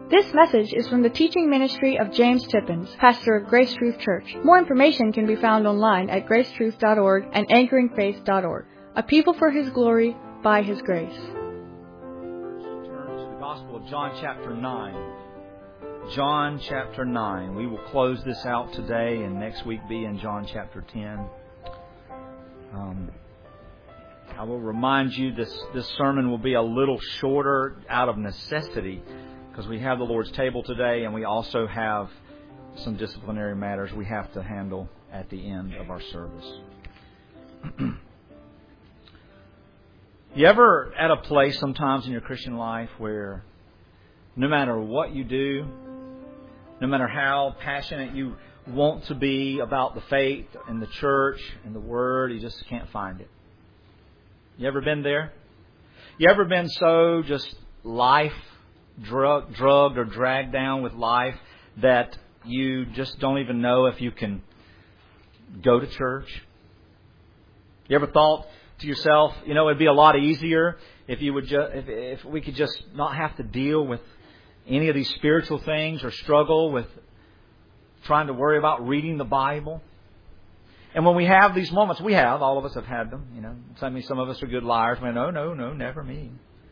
This message is from the teaching ministry of James Tippins, pastor of Grace Truth Church. More information can be found online at gracetruth.org and anchoringfaith.org. A people for His glory, by His grace. Turn to the Gospel of John chapter 9. John chapter 9. We will close this out today and next week be in John chapter 10. I will remind you this sermon will be a little shorter out of necessity because we have the Lord's table today and we also have some disciplinary matters we have to handle at the end of our service. You ever at a place sometimes in your Christian life where no matter what you do, no matter how passionate you want to be about the faith and the church and the Word, you just can't find it? You ever been there? You ever been so just drugged or dragged down with life that you just don't even know if you can go to church? You ever thought to yourself, it'd be a lot easier if you would if we could just not have to deal with any of these spiritual things or struggle with trying to worry about reading the Bible? And when we have these moments, all of us have had them. Some of us are good liars. No, never me.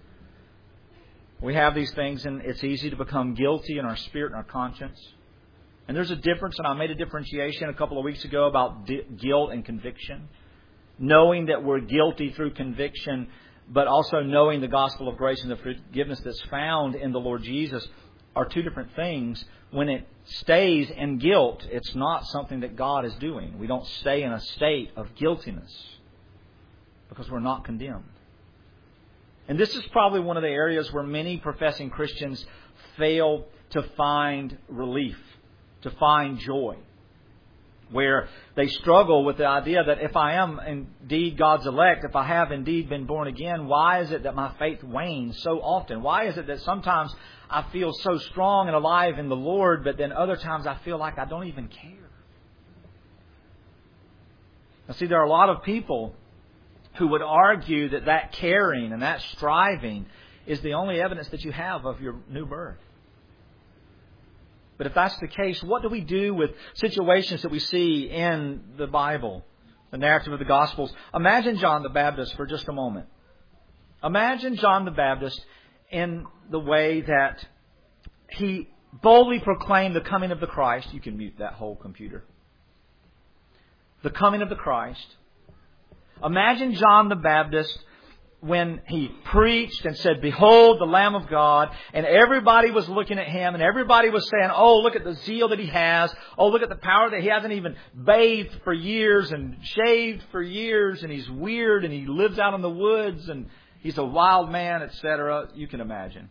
We have these things, and it's easy to become guilty in our spirit and our conscience. And there's a difference, and I made a differentiation a couple of weeks ago about guilt and conviction. Knowing that we're guilty through conviction, but also knowing the gospel of grace and the forgiveness that's found in the Lord Jesus are two different things. When it stays in guilt, it's not something that God is doing. We don't stay in a state of guiltiness because we're not condemned. And this is probably one of the areas where many professing Christians fail to find relief, to find joy. Where they struggle with the idea that if I am indeed God's elect, if I have indeed been born again, why is it that my faith wanes so often? Why is it that sometimes I feel so strong and alive in the Lord, but then other times I feel like I don't even care? Now, see, there are a lot of people who would argue that caring and that striving is the only evidence that you have of your new birth. But if that's the case, what do we do with situations that we see in the Bible, the narrative of the Gospels? Imagine John the Baptist for just a moment. Imagine John the Baptist in the way that he boldly proclaimed the coming of the Christ. You can mute that whole computer. The coming of the Christ. Imagine John the Baptist when he preached and said, "Behold, the Lamb of God," and everybody was looking at him and everybody was saying, "Oh, look at the zeal that he has. Oh, look at the power that he hasn't even bathed for years and shaved for years, and he's weird and he lives out in the woods and he's a wild man," etc. You can imagine.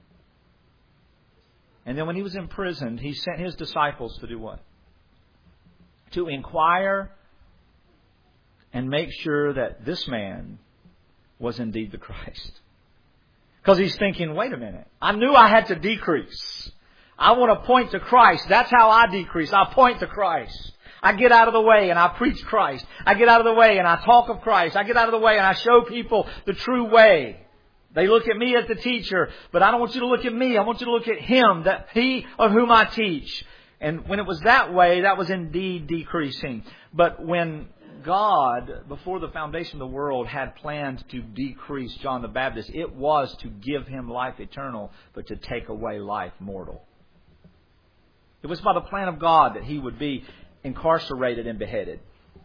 And then when he was imprisoned, he sent his disciples to do what? To inquire and make sure that this man was indeed the Christ. Because he's thinking, wait a minute, I knew I had to decrease. I want to point to Christ. That's how I decrease. I point to Christ. I get out of the way and I preach Christ. I get out of the way and I talk of Christ. I get out of the way and I show people the true way. They look at me as the teacher, but I don't want you to look at me. I want you to look at Him, that He of whom I teach. And when it was that way, that was indeed decreasing. But when God, before the foundation of the world, had planned to decrease John the Baptist, it was to give him life eternal, but to take away life mortal. It was by the plan of God that he would be incarcerated and beheaded.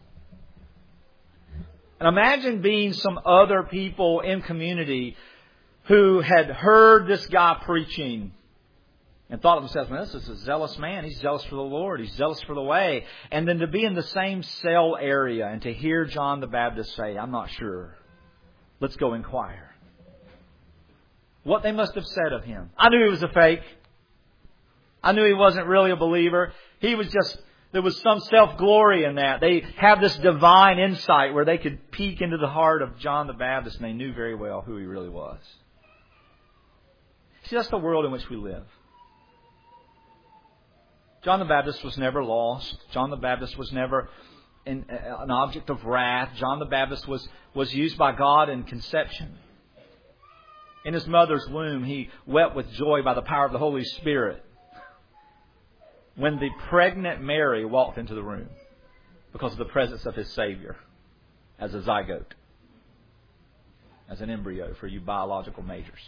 And imagine being some other people in community who had heard this guy preaching and thought to themselves, "Man, this is a zealous man. He's zealous for the Lord. He's zealous for the way." And then to be in the same cell area and to hear John the Baptist say, "I'm not sure. Let's go inquire." What they must have said of him. I knew he was a fake. I knew he wasn't really a believer. He was just, there was some self-glory in that. They have this divine insight where they could peek into the heart of John the Baptist and they knew very well who he really was. See, that's the world in which we live. John the Baptist was never lost. John the Baptist was never an object of wrath. John the Baptist was used by God in conception. In his mother's womb, he wept with joy by the power of the Holy Spirit when the pregnant Mary walked into the room because of the presence of his Savior as a zygote, as an embryo for you biological majors.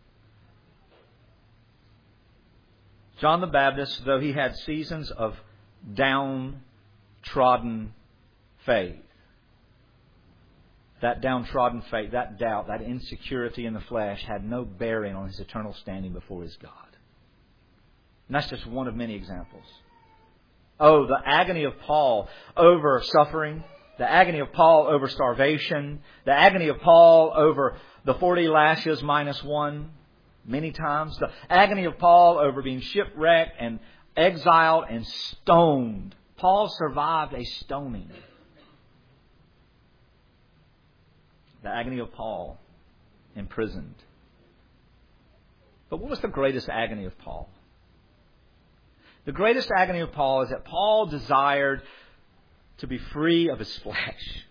John the Baptist, though he had seasons of downtrodden faith, that downtrodden faith, that doubt, that insecurity in the flesh had no bearing on his eternal standing before his God. And that's just one of many examples. Oh, the agony of Paul over suffering, the agony of Paul over starvation, the agony of Paul over the 40 lashes minus one many times, the agony of Paul over being shipwrecked and exiled and stoned. Paul survived a stoning. The agony of Paul, imprisoned. But what was the greatest agony of Paul? The greatest agony of Paul is that Paul desired to be free of his flesh.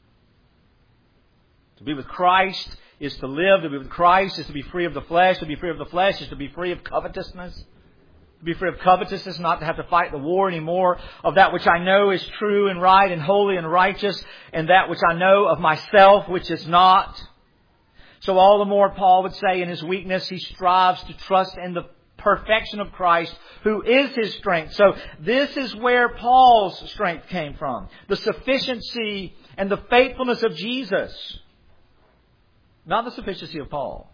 To be with Christ is to live. To be with Christ is to be free of the flesh. To be free of the flesh is to be free of covetousness. To be free of covetousness, not to have to fight the war anymore of that which I know is true and right and holy and righteous, and that which I know of myself which is not. So all the more Paul would say in his weakness, he strives to trust in the perfection of Christ, who is his strength. So this is where Paul's strength came from. The sufficiency and the faithfulness of Jesus. Not the sufficiency of Paul.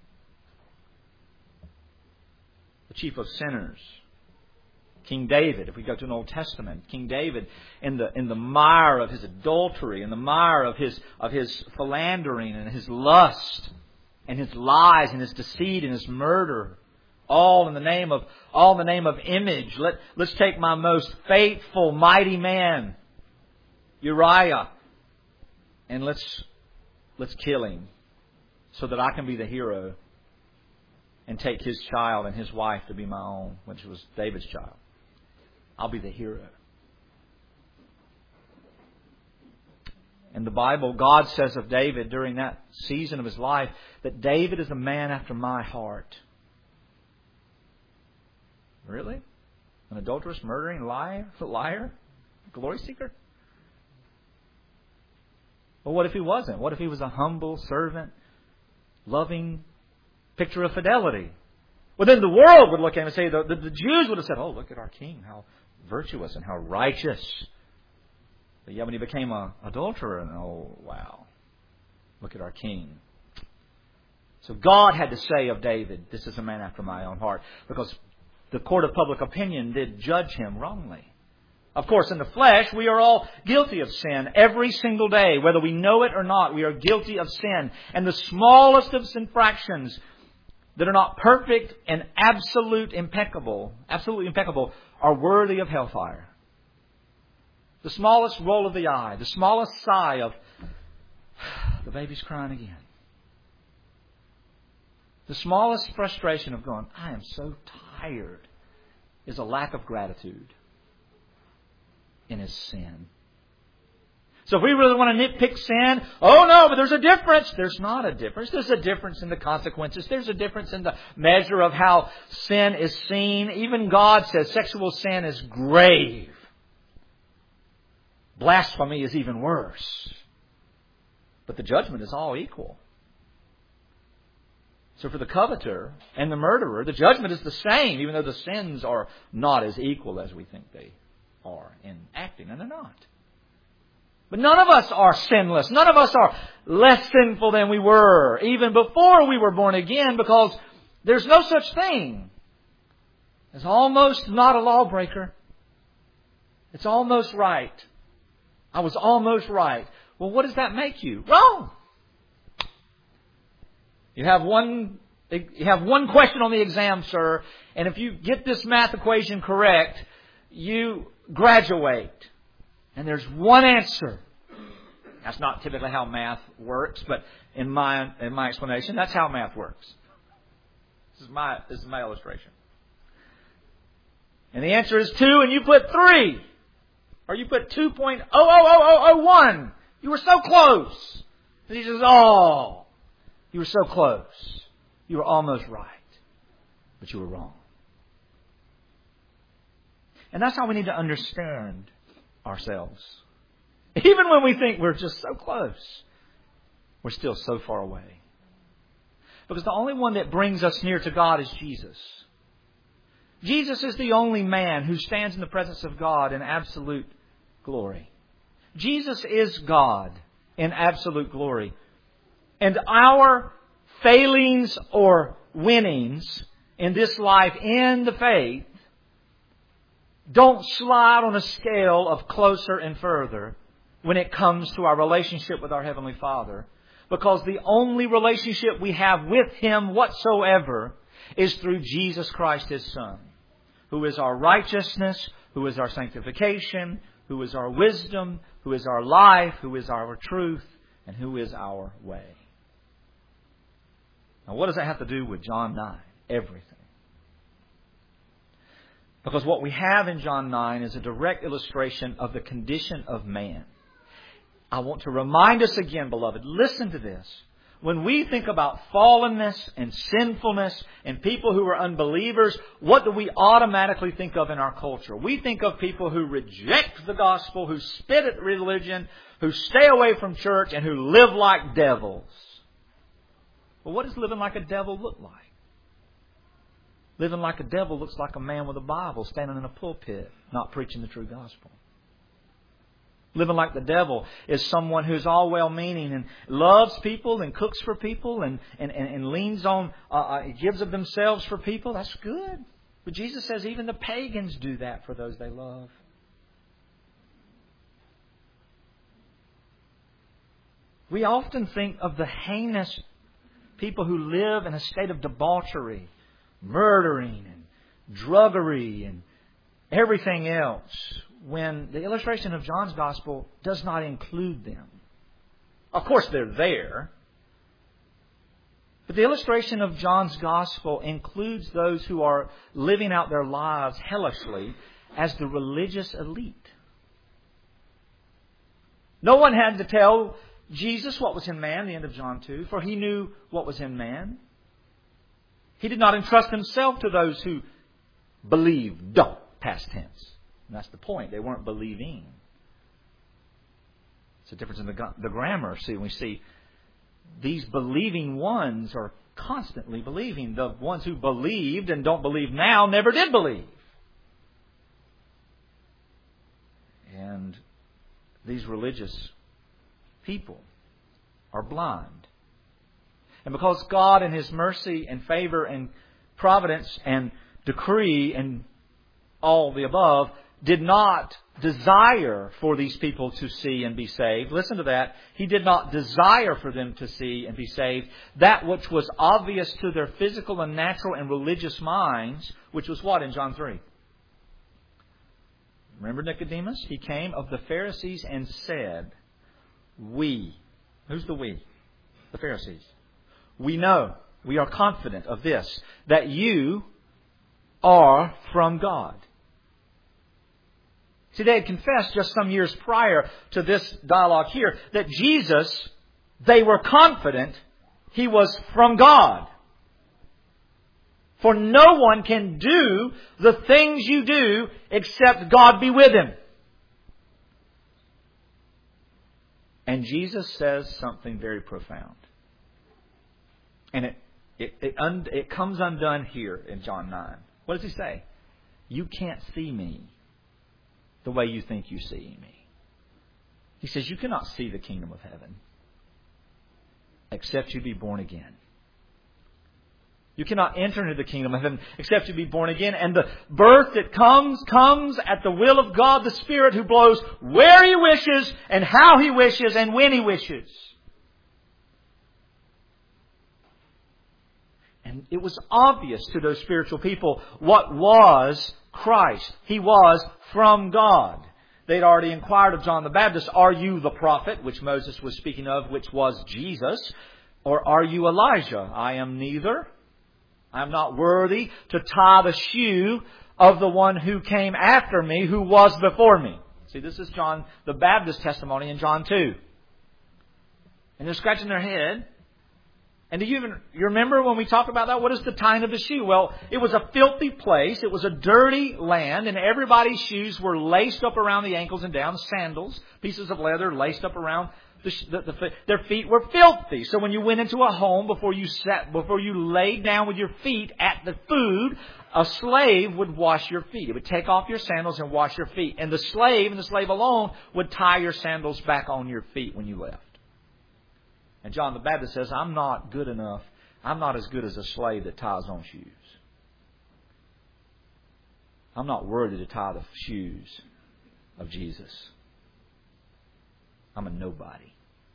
The chief of sinners, King David. If we go to an Old Testament, King David, in the mire of his adultery, in the mire of his philandering and his lust, and his lies and his deceit and his murder, all in the name of image. Let's take my most faithful, mighty man, Uriah, and let's kill him, so that I can be the hero. And take his child and his wife to be my own, which was David's child. I'll be the hero. In the Bible, God says of David during that season of his life that David is a man after my heart. Really? An adulterous, murdering liar? Glory seeker? Well, what if he wasn't? What if he was a humble servant, loving picture of fidelity? Well, then the world would look at him and say, the Jews would have said, oh, look at our king, how virtuous and how righteous. But yet when he became an adulterer, and oh, wow, look at our king. So God had to say of David, this is a man after my own heart, because the court of public opinion did judge him wrongly. Of course, in the flesh, we are all guilty of sin every single day. Whether we know it or not, we are guilty of sin. And the smallest of infractions that are not perfect and absolutely impeccable, are worthy of hellfire. The smallest roll of the eye, the smallest sigh of, the baby's crying again. The smallest frustration of going, I am so tired, is a lack of gratitude in his sin. So if we really want to nitpick sin, oh no, but there's a difference. There's not a difference. There's a difference in the consequences. There's a difference in the measure of how sin is seen. Even God says sexual sin is grave. Blasphemy is even worse. But the judgment is all equal. So for the coveter and the murderer, the judgment is the same, even though the sins are not as equal as we think they are in acting, and they're not. But none of us are sinless. None of us are less sinful than we were even before we were born again, because there's no such thing as almost not a lawbreaker. It's almost right. I was almost right. Well, what does that make you? Wrong. You have one question on the exam, sir, and if you get this math equation correct, you graduate. And there's one answer. That's not typically how math works, but in my explanation, that's how math works. This is my illustration. And the answer is 2, and you put 3. Or you put 2.00001. You were so close. And he says, oh, you were so close. You were almost right, but you were wrong. And that's how we need to understand ourselves. Even when we think we're just so close, we're still so far away. Because the only one that brings us near to God is Jesus. Jesus is the only man who stands in the presence of God in absolute glory. Jesus is God in absolute glory. And our failings or winnings in this life in the faith don't slide on a scale of closer and further when it comes to our relationship with our Heavenly Father. Because the only relationship we have with Him whatsoever is through Jesus Christ, His Son, who is our righteousness, who is our sanctification, who is our wisdom, who is our life, who is our truth, and who is our way. Now, what does that have to do with John 9? Everything. Because what we have in John 9 is a direct illustration of the condition of man. I want to remind us again, beloved, listen to this. When we think about fallenness and sinfulness and people who are unbelievers, what do we automatically think of in our culture? We think of people who reject the gospel, who spit at religion, who stay away from church, and who live like devils. Well, what does living like a devil look like? Living like a devil looks like a man with a Bible standing in a pulpit, not preaching the true gospel. Living like the devil is someone who's all well-meaning and loves people and cooks for people and leans on, gives of themselves for people. That's good. But Jesus says even the pagans do that for those they love. We often think of the heinous people who live in a state of debauchery, murdering and druggery and everything else, when the illustration of John's Gospel does not include them. Of course, they're there. But the illustration of John's Gospel includes those who are living out their lives hellishly as the religious elite. No one had to tell Jesus what was in man, the end of John 2, for He knew what was in man. He did not entrust Himself to those who believed, past tense. And that's the point. They weren't believing. It's a difference in the grammar. See, we see these believing ones are constantly believing. The ones who believed and don't believe now never did believe. And these religious people are blind. And because God in His mercy and favor and providence and decree and all the above did not desire for these people to see and be saved. Listen to that. He did not desire for them to see and be saved. That which was obvious to their physical and natural and religious minds, which was what in John 3? Remember Nicodemus? He came of the Pharisees and said, we. Who's the we? The Pharisees. We know, we are confident of this, that you are from God. See, they had confessed just some years prior to this dialogue here that Jesus, they were confident He was from God. For no one can do the things you do except God be with him. And Jesus says something very profound. And it comes undone here in John 9. What does He say? You can't see me the way you think you see me. He says you cannot see the kingdom of heaven except you be born again. You cannot enter into the kingdom of heaven except you be born again. And the birth that comes at the will of God the Spirit, who blows where He wishes and how He wishes and when He wishes. And it was obvious to those spiritual people what was Christ. He was from God. They'd already inquired of John the Baptist, are you the prophet, which Moses was speaking of, which was Jesus? Or are you Elijah? I am neither. I am not worthy to tie the shoe of the one who came after me, who was before me. See, this is John the Baptist testimony in John 2. And they're scratching their head. And do you remember when we talked about that? What is the tying of the shoe? Well, it was a filthy place. It was a dirty land, and everybody's shoes were laced up around the ankles and down. Sandals, pieces of leather laced up around their feet were filthy. So when you went into a home, before you laid down with your feet at the food, a slave would wash your feet. It would take off your sandals and wash your feet. And the slave alone would tie your sandals back on your feet when you left. And John the Baptist says, I'm not good enough. I'm not as good as a slave that ties on shoes. I'm not worthy to tie the shoes of Jesus. I'm a nobody.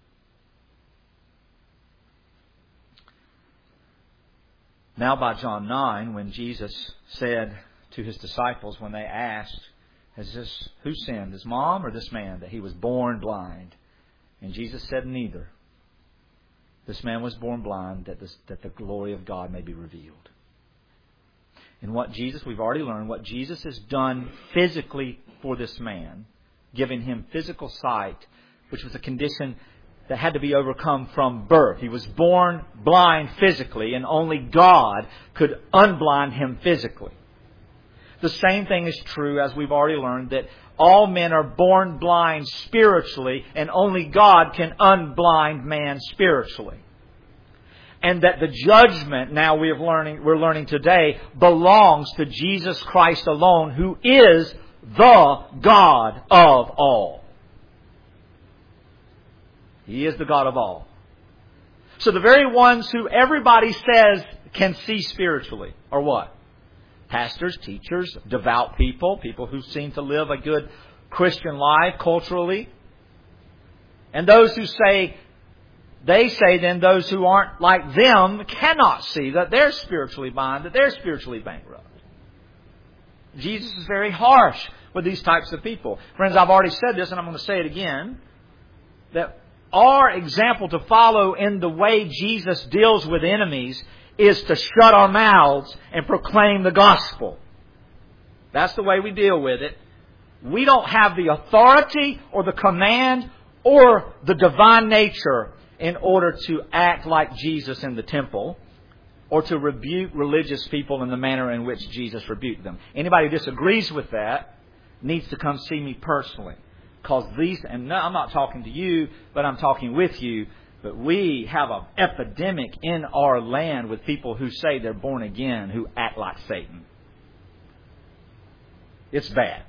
Now by John 9, when Jesus said to His disciples, when they asked, who sinned, his mom or this man, that he was born blind? And Jesus said, neither. This man was born blind that the glory of God may be revealed. And we've already learned what Jesus has done physically for this man, giving him physical sight, which was a condition that had to be overcome from birth. He was born blind physically, and only God could unblind him physically. The same thing is true, as we've already learned, that all men are born blind spiritually, and only God can unblind man spiritually. And that the judgment, now we're learning today, belongs to Jesus Christ alone, who is the God of all. He is the God of all. So the very ones who everybody says can see spiritually are what? Pastors, teachers, devout people who seem to live a good Christian life culturally. And those who say then those who aren't like them cannot see, that they're spiritually blind, that they're spiritually bankrupt. Jesus is very harsh with these types of people. Friends, I've already said this, and I'm going to say it again, that our example to follow in the way Jesus deals with enemies is to shut our mouths and proclaim the gospel. That's the way we deal with it. We don't have the authority or the command or the divine nature in order to act like Jesus in the temple or to rebuke religious people in the manner in which Jesus rebuked them. Anybody who disagrees with that needs to come see me personally. Because I'm not talking to you, but I'm talking with you. But we have an epidemic in our land with people who say they're born again, who act like Satan. It's bad.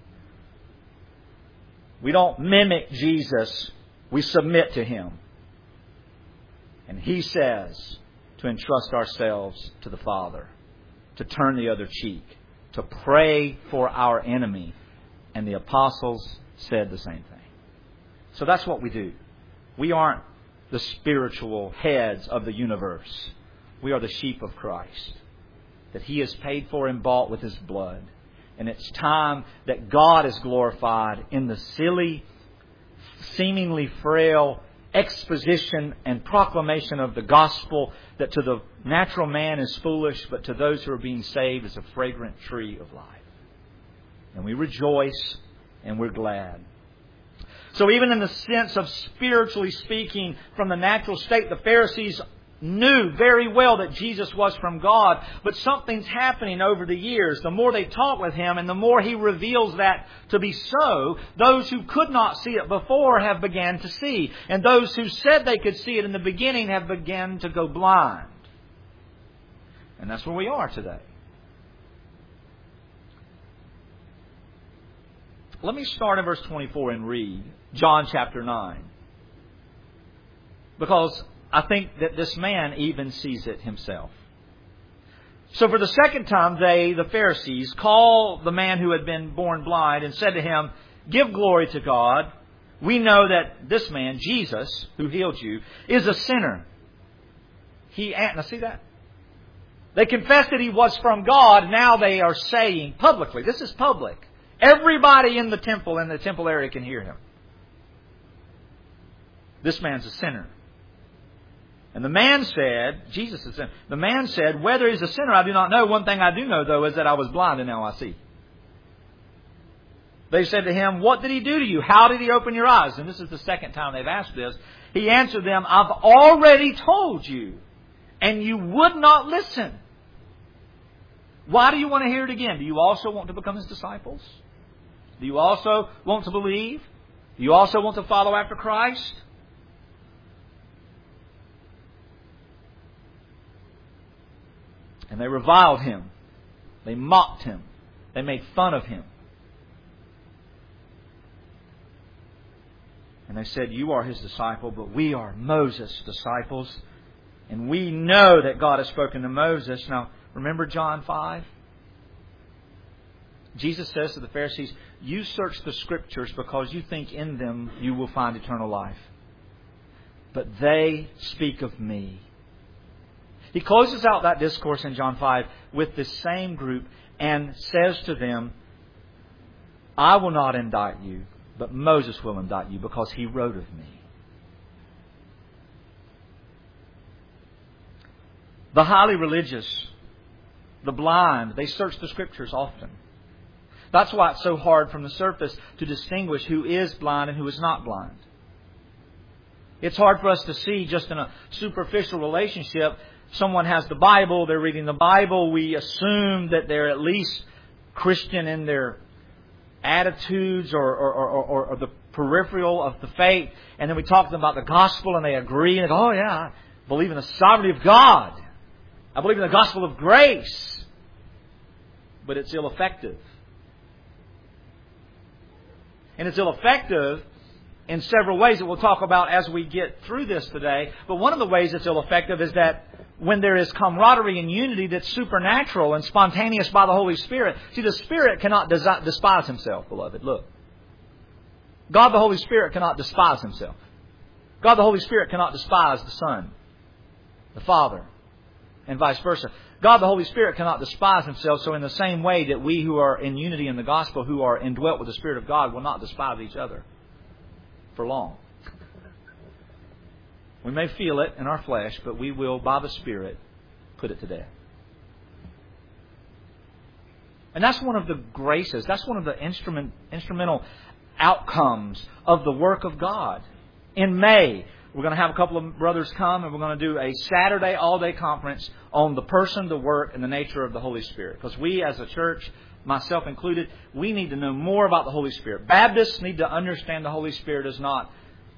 We don't mimic Jesus. We submit to Him. And He says to entrust ourselves to the Father, to turn the other cheek, to pray for our enemy. And the apostles said the same thing. So that's what we do. We aren't the spiritual heads of the universe. We are the sheep of Christ, that He has paid for and bought with His blood. And it's time that God is glorified in the silly, seemingly frail exposition and proclamation of the gospel, that to the natural man is foolish, but to those who are being saved is a fragrant tree of life. And we rejoice and we're glad. So even in the sense of spiritually speaking, from the natural state, the Pharisees knew very well that Jesus was from God. But something's happening over the years. The more they talk with Him and the more He reveals that to be so, those who could not see it before have began to see. And those who said they could see it in the beginning have begun to go blind. And that's where we are today. Let me start in verse 24 and read John chapter 9. Because I think that this man even sees it himself. So for the second time, the Pharisees, call the man who had been born blind and said to him, "Give glory to God. We know that this man, Jesus, who healed you, is a sinner." Now see that? They confessed that He was from God. Now they are saying publicly, this is public. Everybody in the temple area can hear him. This man's a sinner. And the man said, Jesus is a sinner. The man said, "Whether he's a sinner, I do not know. One thing I do know, though, is that I was blind and now I see." They said to him, "What did He do to you? How did He open your eyes?" And this is the second time they've asked this. He answered them, "I've already told you and you would not listen. Why do you want to hear it again? Do you also want to become His disciples? Do you also want to believe? Do you also want to follow after Christ? And they reviled Him. They mocked Him. They made fun of Him. And they said, you are His disciple, but we are Moses' disciples. And we know that God has spoken to Moses. Now, remember John 5? Jesus says to the Pharisees, you search the Scriptures because you think in them you will find eternal life. But they speak of me. He closes out that discourse in John 5 with this same group and says to them, I will not indict you, but Moses will indict you because he wrote of me. The highly religious, the blind, they search the Scriptures often. That's why it's so hard from the surface to distinguish who is blind and who is not blind. It's hard for us to see just in a superficial relationship. Someone has the Bible, they're reading the Bible. We assume that they're at least Christian in their attitudes or the peripheral of the faith. And then we talk to them about the gospel and they agree. And they go, oh yeah, I believe in the sovereignty of God. I believe in the gospel of grace. But it's ill-effective. And it's ill-effective in several ways that we'll talk about as we get through this today. But one of the ways it's ill-effective is that when there is camaraderie and unity that's supernatural and spontaneous by the Holy Spirit. See, the Spirit cannot despise Himself, beloved. Look. God the Holy Spirit cannot despise Himself. God the Holy Spirit cannot despise the Son, the Father, and vice versa. God the Holy Spirit cannot despise Himself, so in the same way that we who are in unity in the gospel, who are indwelt with the Spirit of God, will not despise each other for long. We may feel it in our flesh, but we will, by the Spirit, put it to death. And that's one of the graces, that's one of the instrumental outcomes of the work of God. In May, we're going to have a couple of brothers come and we're going to do a Saturday all-day conference on the person, the work, and the nature of the Holy Spirit. Because we as a church, myself included, we need to know more about the Holy Spirit. Baptists need to understand the Holy Spirit is not,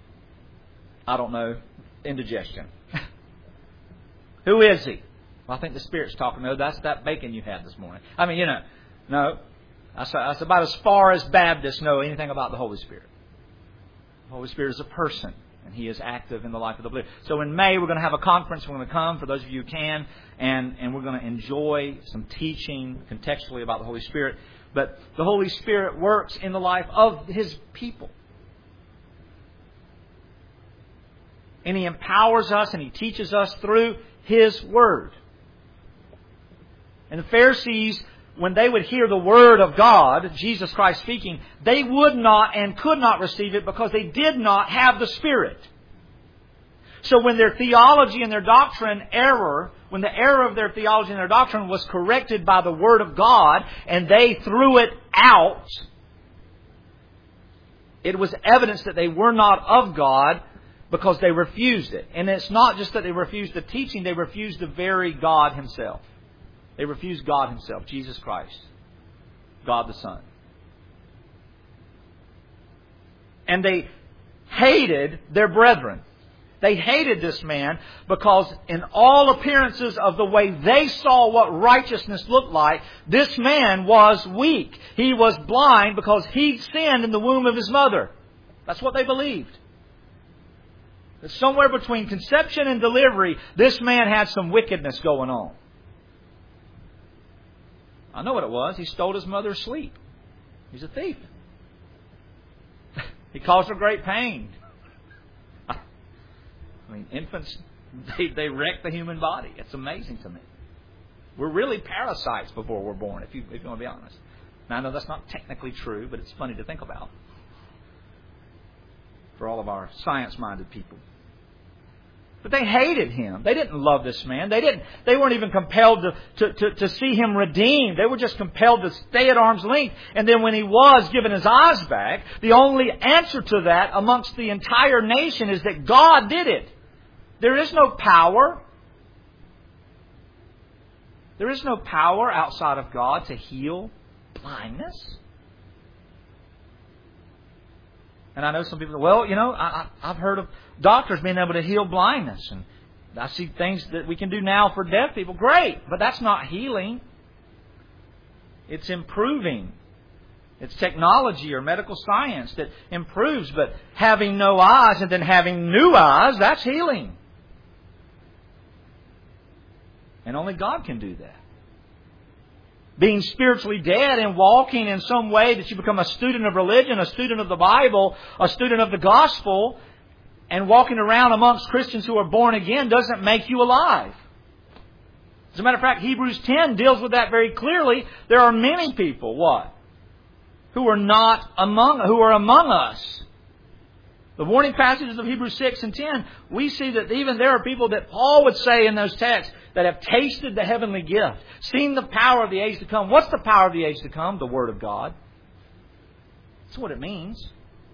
indigestion. Who is He? Well, I think the Spirit's talking. No, that's that bacon you had this morning. No. That's about as far as Baptists know anything about the Holy Spirit. The Holy Spirit is a person. And He is active in the life of the believer. So in May, we're going to have a conference. We're going to come, for those of you who can, and we're going to enjoy some teaching contextually about the Holy Spirit. But the Holy Spirit works in the life of His people. And He empowers us and He teaches us through His Word. And the Pharisees, when they would hear the Word of God, Jesus Christ speaking, they would not and could not receive it because they did not have the Spirit. So when their theology and their doctrine when the error of their theology and their doctrine was corrected by the Word of God and they threw it out, it was evidence that they were not of God because they refused it. And it's not just that they refused the teaching, they refused the very God Himself. They refused God Himself, Jesus Christ, God the Son. And they hated their brethren. They hated this man because in all appearances of the way they saw what righteousness looked like, this man was weak. He was blind because he sinned in the womb of his mother. That's what they believed. That somewhere between conception and delivery, this man had some wickedness going on. I know what it was. He stole his mother's sleep. He's a thief. He caused her great pain. Infants, they wreck the human body. It's amazing to me. We're really parasites before we're born, if you want to be honest. Now, I know that's not technically true, but it's funny to think about for all of our science-minded people. But they hated him. They didn't love this man. They weren't even compelled to see him redeemed. They were just compelled to stay at arm's length. And then when he was given his eyes back, the only answer to that amongst the entire nation is that God did it. There is no power. There is no power outside of God to heal blindness. And I know some people, well, I've heard of doctors being able to heal blindness. And I see things that we can do now for deaf people. Great, but that's not healing. It's improving. It's technology or medical science that improves. But having no eyes and then having new eyes, that's healing. And only God can do that. Being spiritually dead and walking in some way that you become a student of religion, a student of the Bible, a student of the gospel, and walking around amongst Christians who are born again doesn't make you alive. As a matter of fact, Hebrews 10 deals with that very clearly. There are many people, who are among us. The warning passages of Hebrews 6 and 10, we see that even there are people that Paul would say in those texts that have tasted the heavenly gift, seen the power of the age to come. What's the power of the age to come? The Word of God. That's what it means.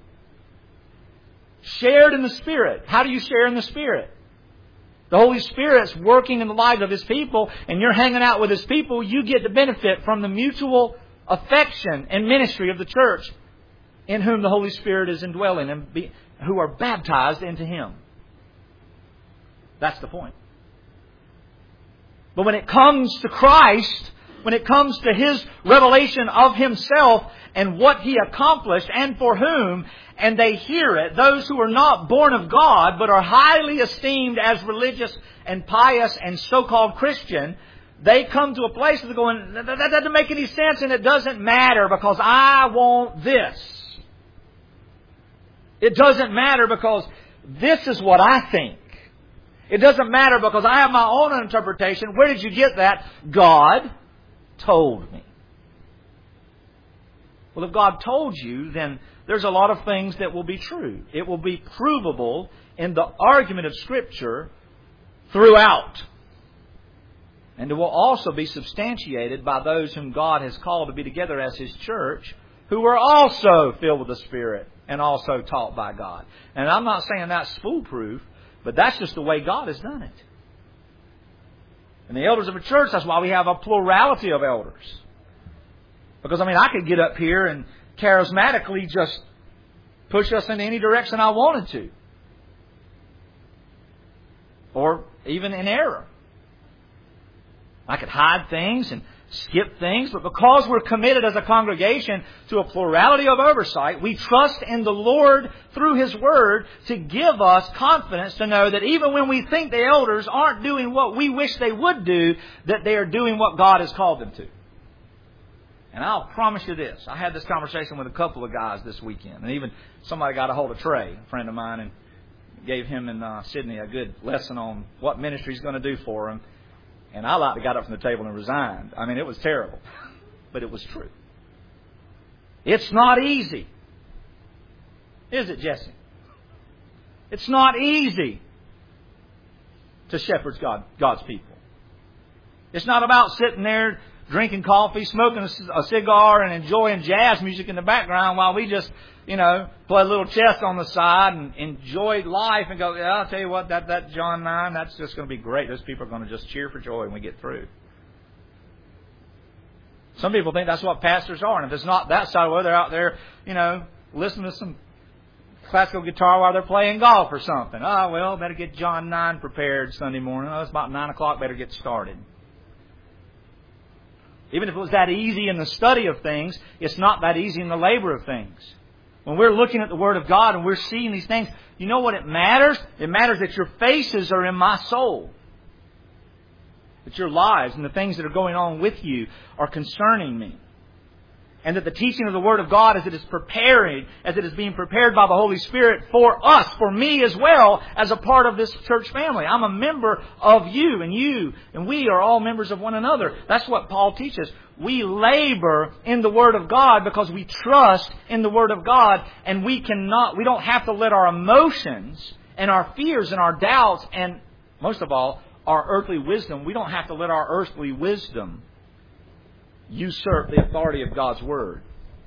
Shared in the Spirit. How do you share in the Spirit? The Holy Spirit's working in the lives of His people, and you're hanging out with His people. You get to benefit from the mutual affection and ministry of the church in whom the Holy Spirit is indwelling and who are baptized into Him. That's the point. But when it comes to Christ, when it comes to His revelation of Himself and what He accomplished and for whom, and they hear it, those who are not born of God but are highly esteemed as religious and pious and so-called Christian, they come to a place where they're going, that doesn't make any sense and it doesn't matter because I want this. It doesn't matter because this is what I think. It doesn't matter because I have my own interpretation. Where did you get that? God told me. Well, if God told you, then there's a lot of things that will be true. It will be provable in the argument of Scripture throughout. And it will also be substantiated by those whom God has called to be together as His church, who are also filled with the Spirit and also taught by God. And I'm not saying that's foolproof, but that's just the way God has done it. And the elders of a church, that's why we have a plurality of elders. Because, I could get up here and charismatically just push us in any direction I wanted to. Or even in error. I could hide things and skip things, but because we're committed as a congregation to a plurality of oversight, we trust in the Lord through His Word to give us confidence to know that even when we think the elders aren't doing what we wish they would do, that they are doing what God has called them to. And I'll promise you this. I had this conversation with a couple of guys this weekend, and even somebody got a hold of Trey, a friend of mine, and gave him in Sydney a good lesson on what ministry he's going to do for him. And I like to got up from the table and resigned. It was terrible. But it was true. It's not easy. Is it, Jesse? It's not easy to shepherd God's people. It's not about sitting there drinking coffee, smoking a cigar, and enjoying jazz music in the background while we just, play a little chess on the side and enjoy life and go, yeah, I'll tell you what, that John 9, that's just going to be great. Those people are going to just cheer for joy when we get through. Some people think that's what pastors are. And if it's not that side, well, they're out there, listening to some classical guitar while they're playing golf or something. Oh, well, better get John 9 prepared Sunday morning. Oh, it's about 9 o'clock, better get started. Even if it was that easy in the study of things, it's not that easy in the labor of things. When we're looking at the Word of God and we're seeing these things, you know what it matters? It matters that your faces are in my soul. That your lives and the things that are going on with you are concerning me. And that the teaching of the Word of God as it is being prepared by the Holy Spirit for us, for me as well, as a part of this church family. I'm a member of you, and we are all members of one another. That's what Paul teaches. We labor in the Word of God because we trust in the Word of God, and we don't have to let our emotions and our fears and our doubts and, most of all, our earthly wisdom, we don't have to let our earthly wisdom usurp the authority of God's Word.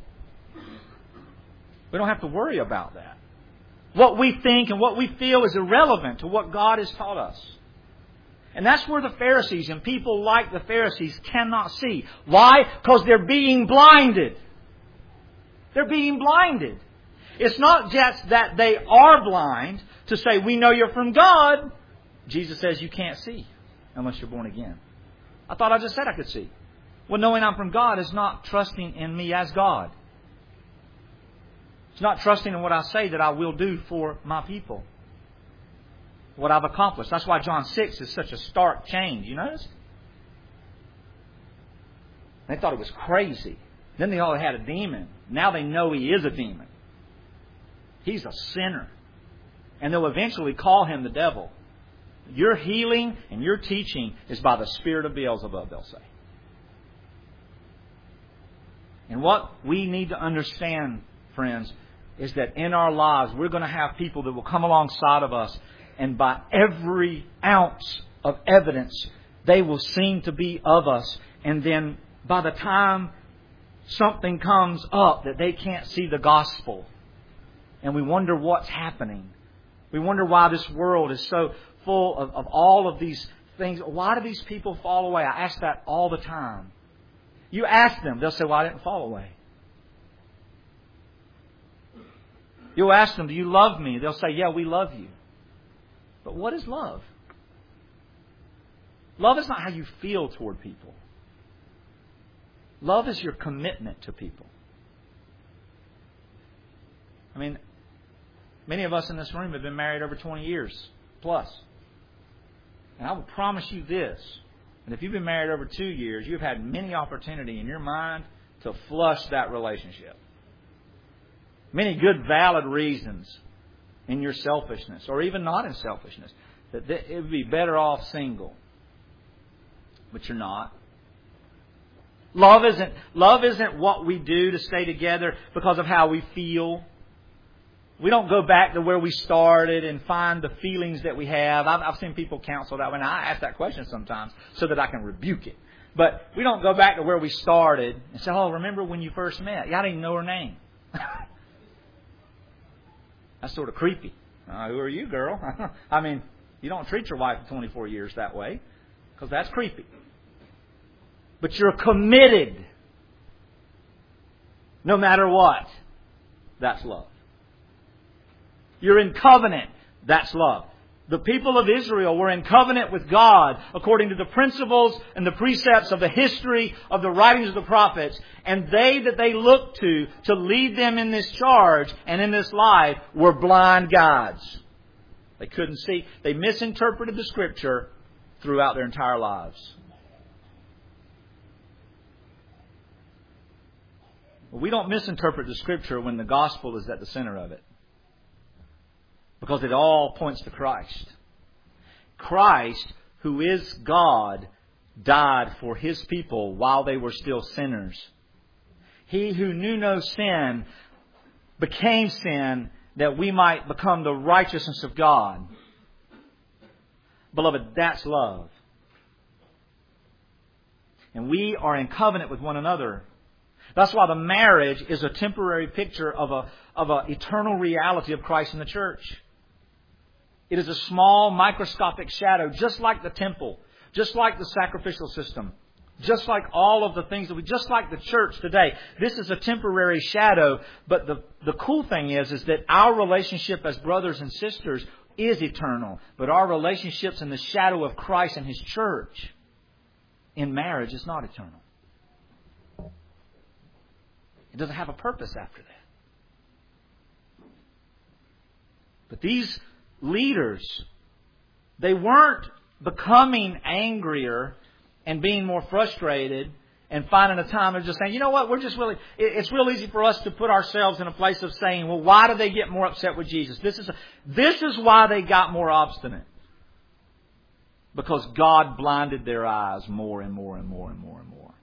We don't have to worry about that. What we think and what we feel is irrelevant to what God has taught us. And that's where the Pharisees and people like the Pharisees cannot see. Why? Because they're being blinded. They're being blinded. It's not just that they are blind to say, we know you're from God. Jesus says you can't see unless you're born again. I thought I just said I could see. Well, knowing I'm from God is not trusting in me as God. It's not trusting in what I say that I will do for my people. What I've accomplished. That's why John 6 is such a stark change. You notice? They thought it was crazy. Then they all had a demon. Now they know he is a demon. He's a sinner. And they'll eventually call him the devil. Your healing and your teaching is by the spirit of Beelzebub, they'll say. And what we need to understand, friends, is that in our lives we're going to have people that will come alongside of us, and by every ounce of evidence they will seem to be of us. And then by the time something comes up that they can't see the gospel, and we wonder what's happening. We wonder why this world is so full of all of these things. Why do these people fall away? I ask that all the time. You ask them, they'll say, well, I didn't fall away. You'll ask them, do you love me? They'll say, yeah, we love you. But what is love? Love is not how you feel toward people. Love is your commitment to people. I mean, many of us in this room have been married over 20 years plus. And I will promise you this, and if you've been married over 2 years, you've had many opportunity in your mind to flush that relationship. Many good, valid reasons in your selfishness, or even not in selfishness, that it would be better off single. But you're not. Love isn't what we do to stay together because of how we feel. We don't go back to where we started and find the feelings that we have. I've seen people counsel that way. And I ask that question sometimes so that I can rebuke it. But we don't go back to where we started and say, oh, remember when you first met? Yeah, I didn't even know her name. That's sort of creepy. Who are you, girl? I mean, you don't treat your wife for 24 years that way because that's creepy. But you're committed no matter what. That's love. You're in covenant. That's love. The people of Israel were in covenant with God according to the principles and the precepts of the history of the writings of the prophets. And they looked to lead them in this charge and in this life were blind guides. They couldn't see. They misinterpreted the Scripture throughout their entire lives. We don't misinterpret the Scripture when the gospel is at the center of it. Because it all points to Christ. Christ, who is God, died for His people while they were still sinners. He who knew no sin became sin that we might become the righteousness of God. Beloved, that's love. And we are in covenant with one another. That's why the marriage is a temporary picture of an eternal reality of Christ in the church. It is a small microscopic shadow, just like the temple, just like the sacrificial system, just like all of the things just like the church today. This is a temporary shadow, but the cool thing is that our relationship as brothers and sisters is eternal. But our relationships in the shadow of Christ and His church in marriage is not eternal. It doesn't have a purpose after that. But these leaders, they weren't becoming angrier and being more frustrated and finding a time of just saying, you know what, it's real easy for us to put ourselves in a place of saying, well, why do they get more upset with Jesus? This is why they got more obstinate. Because God blinded their eyes more and more and more and more and more.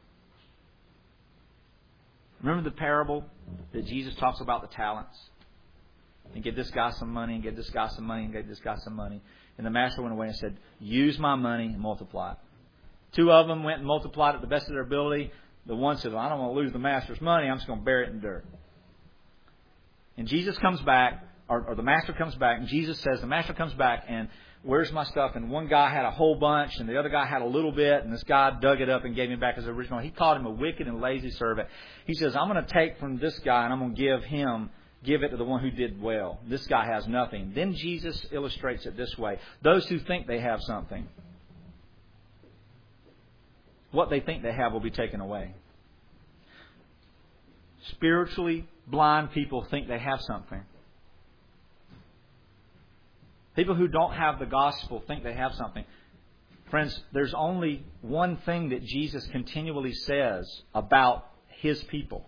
Remember the parable that Jesus talks about the talents? And give this guy some money, and give this guy some money, and give this guy some money. And the master went away and said, use my money and multiply it. 2 of them went and multiplied it to the best of their ability. The one said, well, I don't want to lose the master's money. I'm just going to bury it in dirt. And Jesus comes back or the master comes back, and Jesus says, the master comes back and, where's my stuff? And one guy had a whole bunch, and the other guy had a little bit, and this guy dug it up and gave him back as original. He called him a wicked and lazy servant. He says, I'm going to take from this guy, and I'm going to give it to the one who did well. This guy has nothing. Then Jesus illustrates it this way. Those who think they have something, what they think they have will be taken away. Spiritually blind people think they have something. People who don't have the gospel think they have something. Friends, there's only one thing that Jesus continually says about His people.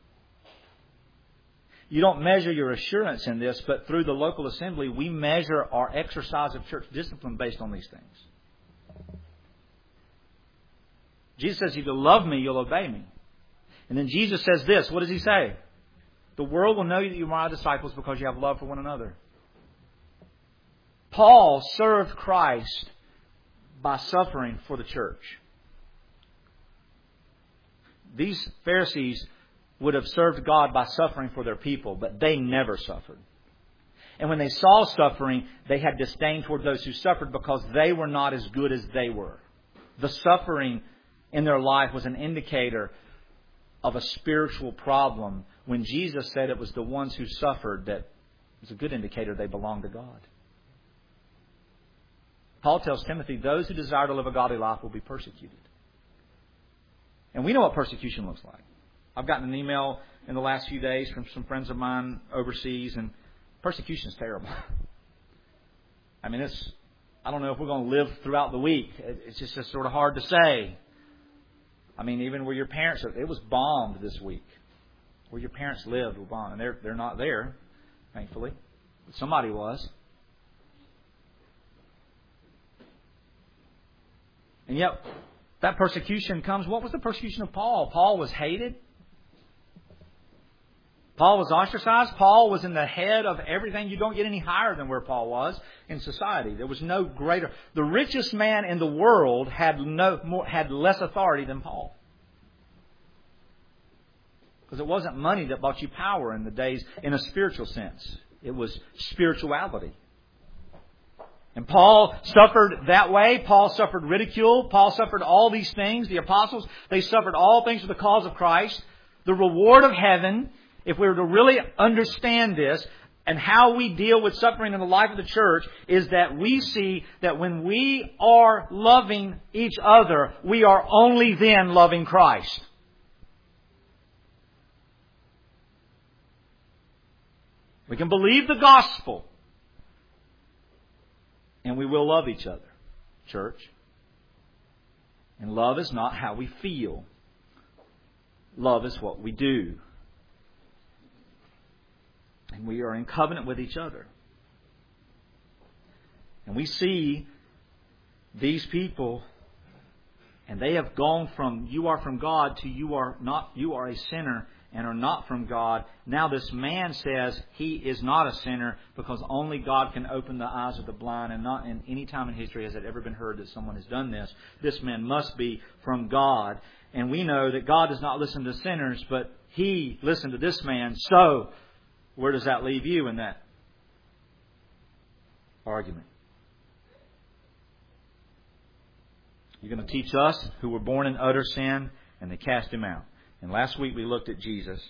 You don't measure your assurance in this, but through the local assembly, we measure our exercise of church discipline based on these things. Jesus says, if you love me, you'll obey me. And then Jesus says this. What does He say? The world will know that you are my disciples because you have love for one another. Paul served Christ by suffering for the church. These Pharisees would have served God by suffering for their people, but they never suffered. And when they saw suffering, they had disdain toward those who suffered because they were not as good as they were. The suffering in their life was an indicator of a spiritual problem. When Jesus said it was the ones who suffered that was a good indicator they belonged to God. Paul tells Timothy, those who desire to live a godly life will be persecuted. And we know what persecution looks like. I've gotten an email in the last few days from some friends of mine overseas, and persecution is terrible. I mean, I don't know if we're going to live throughout the week. It's just sort of hard to say. I mean, even where your parents are, it was bombed this week. Where your parents lived were bombed. And they're not there, thankfully. But somebody was. And yet, that persecution comes. What was the persecution of Paul? Paul was hated. Paul was ostracized. Paul was in the head of everything. You don't get any higher than where Paul was in society. There was no greater. The richest man in the world had less authority than Paul. Because it wasn't money that bought you power in the days in a spiritual sense. It was spirituality. And Paul suffered that way. Paul suffered ridicule. Paul suffered all these things. The apostles, they suffered all things for the cause of Christ. The reward of heaven, if we were to really understand this and how we deal with suffering in the life of the church, is that we see that when we are loving each other, we are only then loving Christ. We can believe the gospel. And we will love each other, church. And love is not how we feel. Love is what we do. And we are in covenant with each other. And we see these people, and they have gone from you are from God to you are a sinner and are not from God. Now this man says he is not a sinner because only God can open the eyes of the blind, and not in any time in history has it ever been heard that someone has done this. This man must be from God. And we know that God does not listen to sinners, but He listened to this man. So, where does that leave you in that argument? You're going to teach us who were born in utter sin, and they cast Him out. And last week we looked at Jesus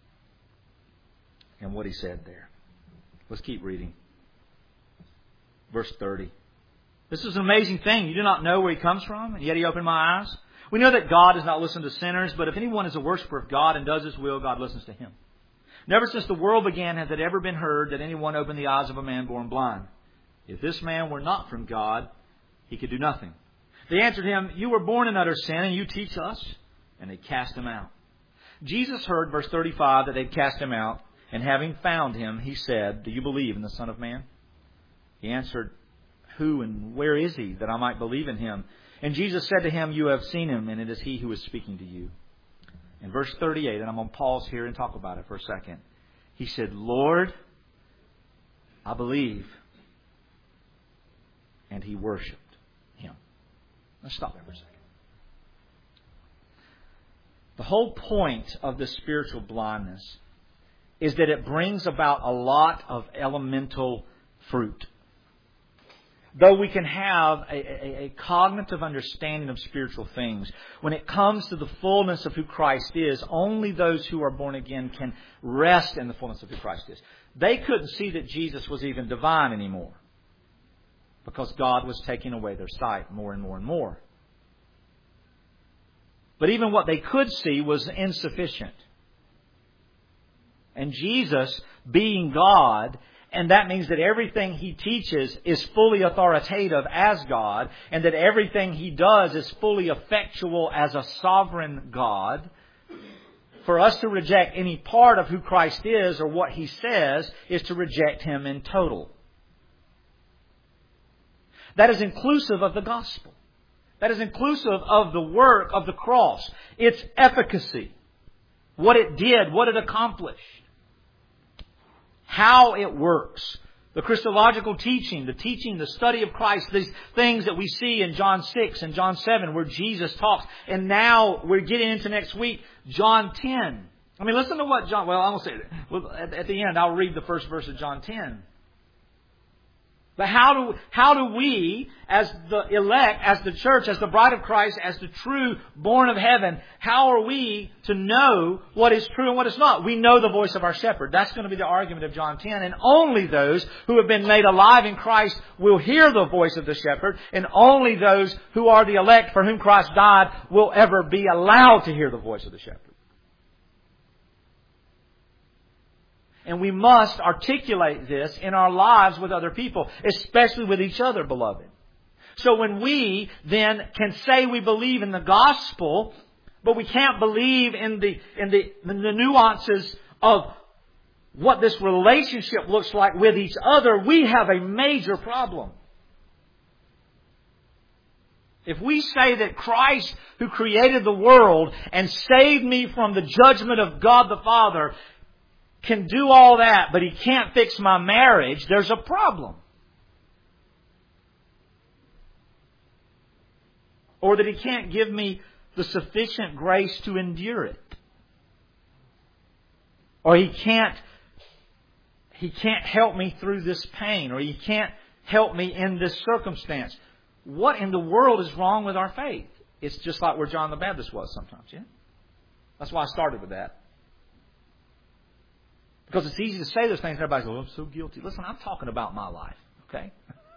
and what He said there. Let's keep reading. Verse 30. This is an amazing thing. You do not know where He comes from, and yet He opened my eyes. We know that God does not listen to sinners, but if anyone is a worshiper of God and does His will, God listens to him. Never since the world began has it ever been heard that anyone opened the eyes of a man born blind. If this man were not from God, he could do nothing. They answered him, you were born in utter sin, and you teach us? And they cast him out. Jesus heard, verse 35, that they'd cast him out, and having found him, He said, do you believe in the Son of Man? He answered, who and where is He, that I might believe in Him? And Jesus said to him, you have seen Him, and it is He who is speaking to you. In verse 38, and I'm going to pause here and talk about it for a second. He said, Lord, I believe. And he worshipped Him. Let's stop there for a second. The whole point of this spiritual blindness is that it brings about a lot of elemental fruit. Though we can have a cognitive understanding of spiritual things, when it comes to the fullness of who Christ is, only those who are born again can rest in the fullness of who Christ is. They couldn't see that Jesus was even divine anymore, because God was taking away their sight more and more and more. But even what they could see was insufficient. And Jesus, being God, and that means that everything He teaches is fully authoritative as God, and that everything He does is fully effectual as a sovereign God. For us to reject any part of who Christ is or what He says is to reject Him in total. That is inclusive of the gospel. That is inclusive of the work of the cross, its efficacy, what it did, what it accomplished, how it works. The Christological teaching, the study of Christ, these things that we see in John 6 and John 7 where Jesus talks. And now we're getting into next week, John 10. I mean, listen to what John... Well, I won't say it. Well, at the end, I'll read the first verse of John 10. But how do we, as the elect, as the church, as the bride of Christ, as the true born of heaven, how are we to know what is true and what is not? We know the voice of our shepherd. That's going to be the argument of John 10. And only those who have been made alive in Christ will hear the voice of the shepherd. And only those who are the elect for whom Christ died will ever be allowed to hear the voice of the shepherd. And we must articulate this in our lives with other people, especially with each other, beloved. So when we then can say we believe in the gospel, but we can't believe in the nuances of what this relationship looks like with each other, we have a major problem. If we say that Christ, who created the world and saved me from the judgment of God the Father, can do all that, but He can't fix my marriage, there's a problem. Or that He can't give me the sufficient grace to endure it. Or He can't help me through this pain. Or He can't help me in this circumstance. What in the world is wrong with our faith? It's just like where John the Baptist was sometimes, yeah? That's why I started with that. Because it's easy to say those things and everybody's like, oh, I'm so guilty. Listen, I'm talking about my life, okay?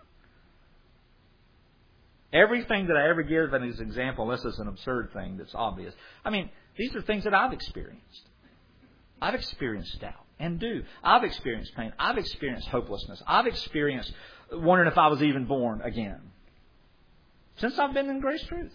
Everything that I ever give as an example, unless it's an absurd thing that's obvious. I mean, these are things that I've experienced. I've experienced doubt and do. I've experienced pain. I've experienced hopelessness. I've experienced wondering if I was even born again. Since I've been in Grace Truth.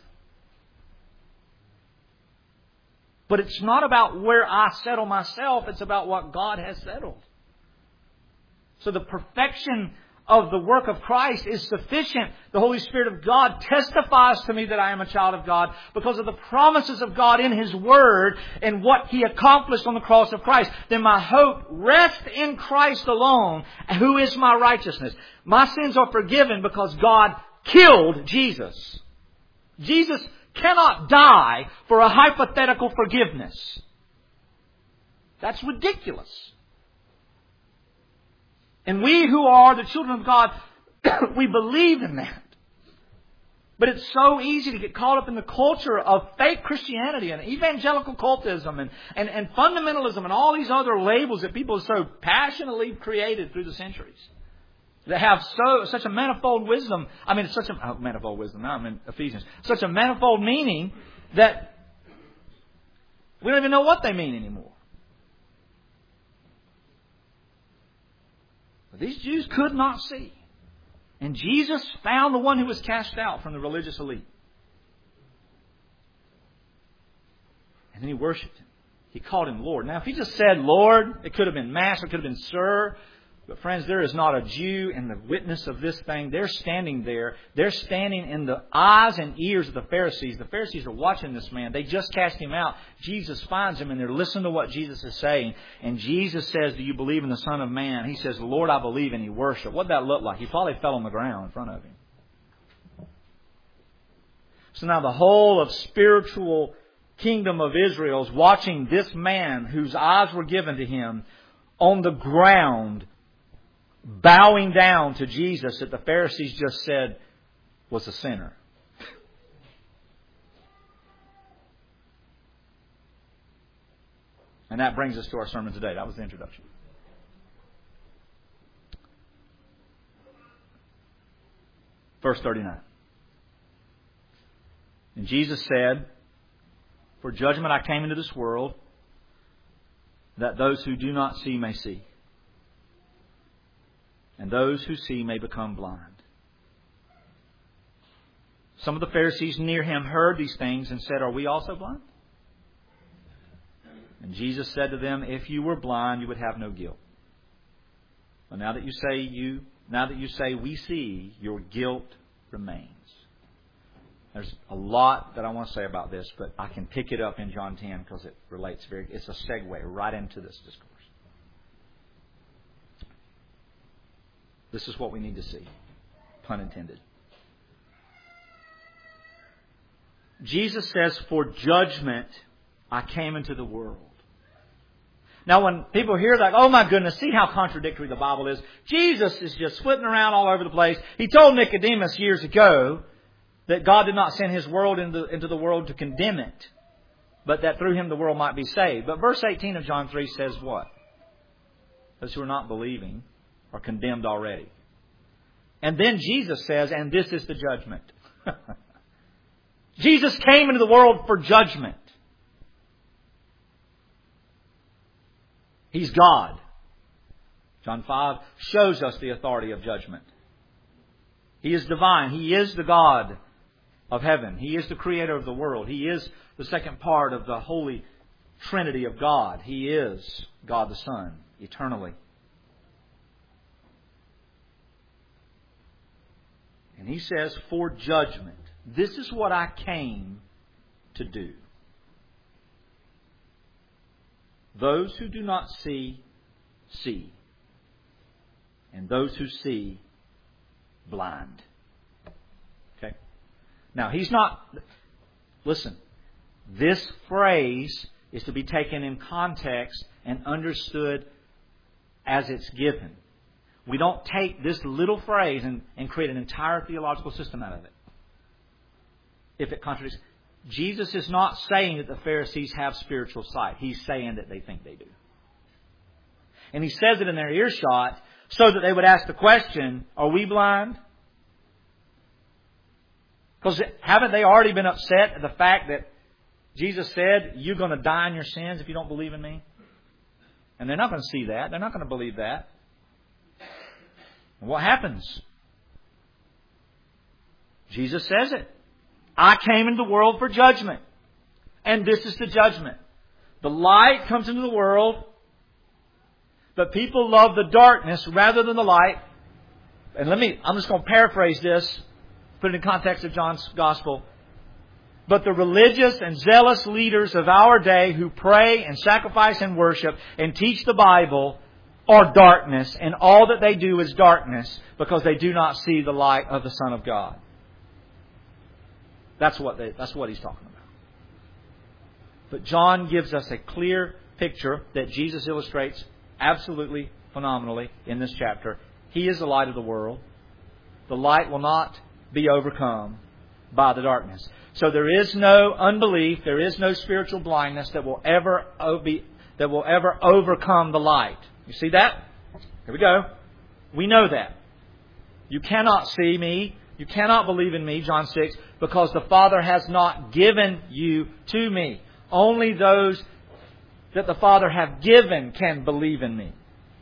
But it's not about where I settle myself. It's about what God has settled. So the perfection of the work of Christ is sufficient. The Holy Spirit of God testifies to me that I am a child of God because of the promises of God in His Word and what He accomplished on the cross of Christ. Then my hope rests in Christ alone, who is my righteousness. My sins are forgiven because God killed Jesus. Jesus cannot die for a hypothetical forgiveness. That's ridiculous. And we who are the children of God, we believe in that. But it's so easy to get caught up in the culture of fake Christianity and evangelical cultism and fundamentalism and all these other labels that people have so passionately created through the centuries. That have such a manifold wisdom. I mean, such a manifold wisdom. Now I'm in Ephesians. Such a manifold meaning that we don't even know what they mean anymore. But these Jews could not see. And Jesus found the one who was cast out from the religious elite. And then He worshipped Him. He called Him Lord. Now, if He just said Lord, it could have been Master, it could have been Sir. But friends, there is not a Jew in the witness of this thing. They're standing there. They're standing in the eyes and ears of the Pharisees. The Pharisees are watching this man. They just cast him out. Jesus finds him and they're listening to what Jesus is saying. And Jesus says, do you believe in the Son of Man? He says, Lord, I believe. And he worshiped. What did that look like? He probably fell on the ground in front of him. So now the whole of spiritual kingdom of Israel is watching this man whose eyes were given to him on the ground, bowing down to Jesus that the Pharisees just said was a sinner. And that brings us to our sermon today. That was the introduction. Verse 39. And Jesus said, "For judgment I came into this world, that those who do not see may see, and those who see may become blind." Some of the Pharisees near Him heard these things and said, "Are we also blind?" And Jesus said to them, "If you were blind, you would have no guilt. But now that you say we see, your guilt remains." There's a lot that I want to say about this, but I can pick it up in John 10 because it relates it's a segue right into this discourse. This is what we need to see. Pun intended. Jesus says, "For judgment I came into the world." Now when people hear that, oh my goodness, see how contradictory the Bible is. Jesus is just flitting around all over the place. He told Nicodemus years ago that God did not send His word into the world to condemn it, but that through Him the world might be saved. But verse 18 of John 3 says what? Those who are not believing are condemned already. And then Jesus says, and this is the judgment. Jesus came into the world for judgment. He's God. John 5 shows us the authority of judgment. He is divine. He is the God of heaven. He is the creator of the world. He is the second part of the Holy Trinity of God. He is God the Son, eternally. And He says, "For judgment. This is what I came to do. Those who do not see, see. And those who see, blind." Okay? Now, He's not... Listen. This phrase is to be taken in context and understood as it's given. We don't take this little phrase and create an entire theological system out of it. If it contradicts... Jesus is not saying that the Pharisees have spiritual sight. He's saying that they think they do. And He says it in their earshot so that they would ask the question, are we blind? Because haven't they already been upset at the fact that Jesus said, you're going to die in your sins if you don't believe in me? And they're not going to see that. They're not going to believe that. And what happens? Jesus says it. I came into the world for judgment. And this is the judgment. The light comes into the world, but people love the darkness rather than the light. And I'm just going to paraphrase this, put it in context of John's Gospel. But the religious and zealous leaders of our day who pray and sacrifice and worship and teach the Bible are darkness, and all that they do is darkness because they do not see the light of the Son of God. That's what He's talking about. But John gives us a clear picture that Jesus illustrates absolutely phenomenally in this chapter. He is the light of the world. The light will not be overcome by the darkness. So there is no unbelief, there is no spiritual blindness that will ever overcome the light. You see that? Here we go. We know that. You cannot see me. You cannot believe in me, John 6, because the Father has not given you to me. Only those that the Father have given can believe in me.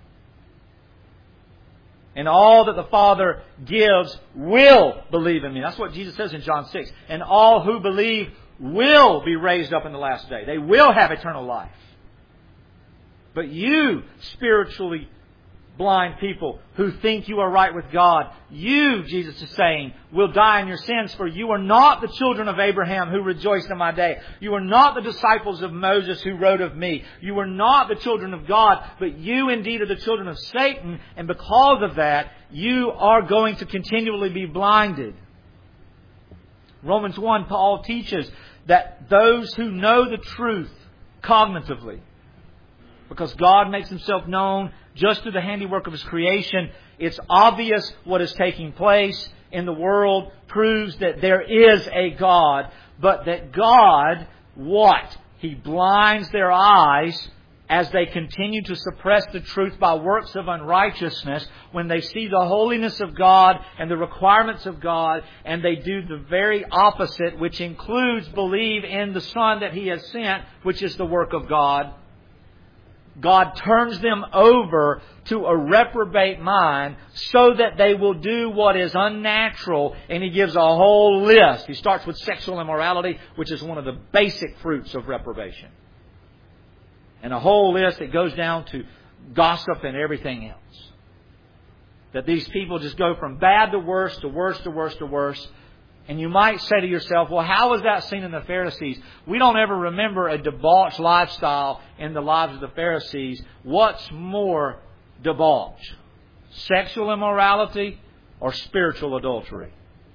And all that the Father gives will believe in me. That's what Jesus says in John 6. And all who believe will be raised up in the last day. They will have eternal life. But you, spiritually blind people who think you are right with God, you, Jesus is saying, will die in your sins, for you are not the children of Abraham who rejoiced in my day. You are not the disciples of Moses who wrote of me. You are not the children of God, but you indeed are the children of Satan, and because of that, you are going to continually be blinded. Romans 1, Paul teaches that those who know the truth cognitively, Because God makes Himself known just through the handiwork of His creation. It's obvious what is taking place in the world proves that there is a God. But that God, what? He blinds their eyes as they continue to suppress the truth by works of unrighteousness, when they see the holiness of God and the requirements of God, and they do the very opposite, which includes believe in the Son that He has sent, which is the work of God. God turns them over to a reprobate mind so that they will do what is unnatural, and He gives a whole list. He starts with sexual immorality, which is one of the basic fruits of reprobation. And a whole list that goes down to gossip and everything else. That these people just go from bad to worse, to worse, to worse, to worse. And you might say to yourself, well, how was that seen in the Pharisees? We don't ever remember a debauched lifestyle in the lives of the Pharisees. What's more debauch? Sexual immorality or spiritual adultery?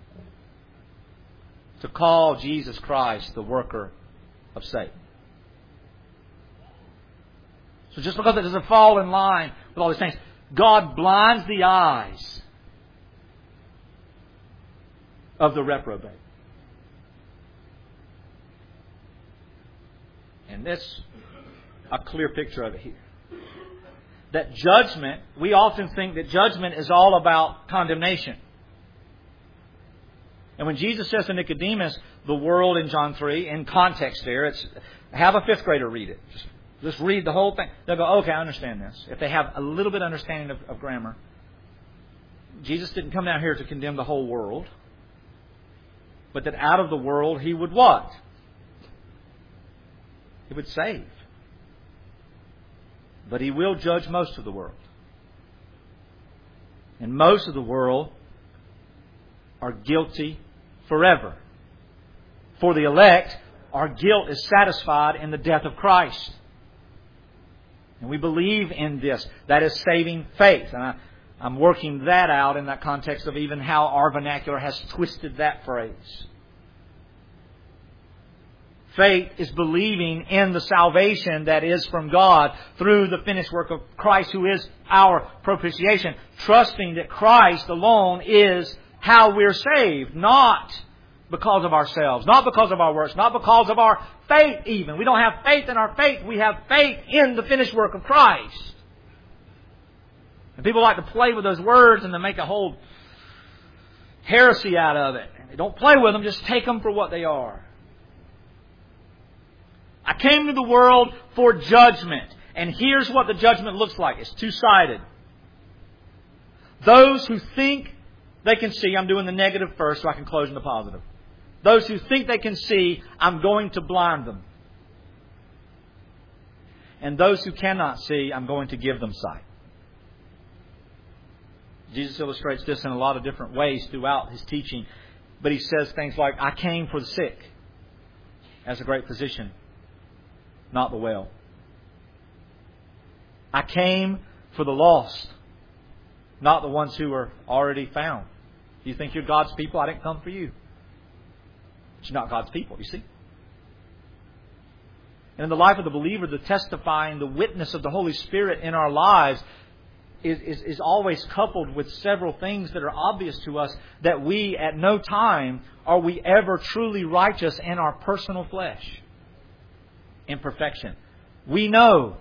To call Jesus Christ the worker of Satan. So just because it doesn't fall in line with all these things, God blinds the eyes of the reprobate. And this, a clear picture of it here. That judgment, we often think that judgment is all about condemnation. And when Jesus says to Nicodemus, the world in John 3, in context there, it's have a fifth grader read it. Just read the whole thing. They'll go, okay, I understand this. If they have a little bit of understanding of grammar. Jesus didn't come down here to condemn the whole world. But that out of the world He would what? He would save. But He will judge most of the world. And most of the world are guilty forever. For the elect, our guilt is satisfied in the death of Christ. And we believe in this. That is saving faith. And I'm working that out in that context of even how our vernacular has twisted that phrase. Faith is believing in the salvation that is from God through the finished work of Christ, who is our propitiation. Trusting that Christ alone is how we're saved. Not because of ourselves. Not because of our works. Not because of our faith even. We don't have faith in our faith. We have faith in the finished work of Christ. And people like to play with those words and they make a whole heresy out of it. They don't play with them. Just take them for what they are. I came to the world for judgment. And here's what the judgment looks like. It's two-sided. Those who think they can see, I'm doing the negative first so I can close in the positive. Those who think they can see, I'm going to blind them. And those who cannot see, I'm going to give them sight. Jesus illustrates this in a lot of different ways throughout His teaching. But He says things like, I came for the sick as a great physician, not the well. I came for the lost, not the ones who are already found. You think you're God's people? I didn't come for you. But you're not God's people, you see. And in the life of the believer, the testifying, the witness of the Holy Spirit in our lives is always coupled with several things that are obvious to us, that we at no time are we ever truly righteous in our personal flesh. In perfection. We know